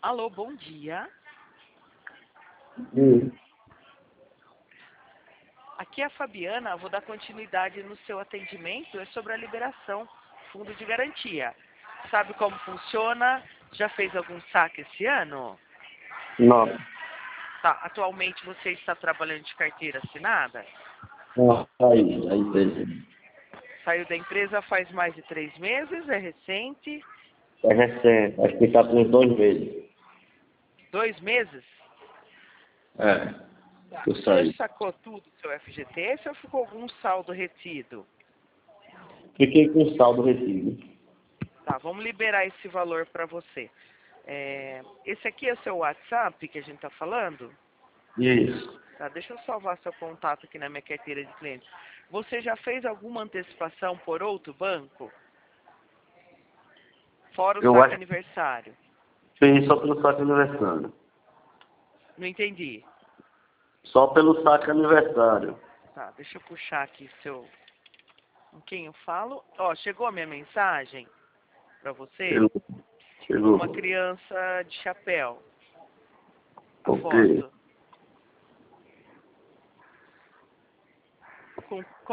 Alô, bom dia. Sim. Aqui é a Fabiana, vou dar continuidade no seu atendimento, é sobre a liberação, fundo de garantia. Sabe como funciona? Já fez algum saque esse ano? Não. Tá, atualmente você está trabalhando de carteira assinada? Não, aí, beleza. Saiu da empresa faz mais de 3 meses, é recente? É recente, acho que está com uns 2 meses. 2 meses? É, Tá. que eu Você saí. sacou tudo do seu FGTS ou ficou algum saldo retido? Fiquei com saldo retido. Tá, vamos liberar esse valor para você. Esse aqui é o seu WhatsApp que a gente está falando? Isso. Tá, deixa eu salvar seu contato aqui na minha carteira de clientes. Você já fez alguma antecipação por outro banco? Fora o Eu saque acho que aniversário. fiz só pelo saque aniversário. Não entendi. Só pelo saque aniversário. Tá, deixa eu puxar aqui com quem eu falo. Ó, chegou a minha mensagem para você? Chegou. Uma Chegou. criança de chapéu. A Ok. foto. Com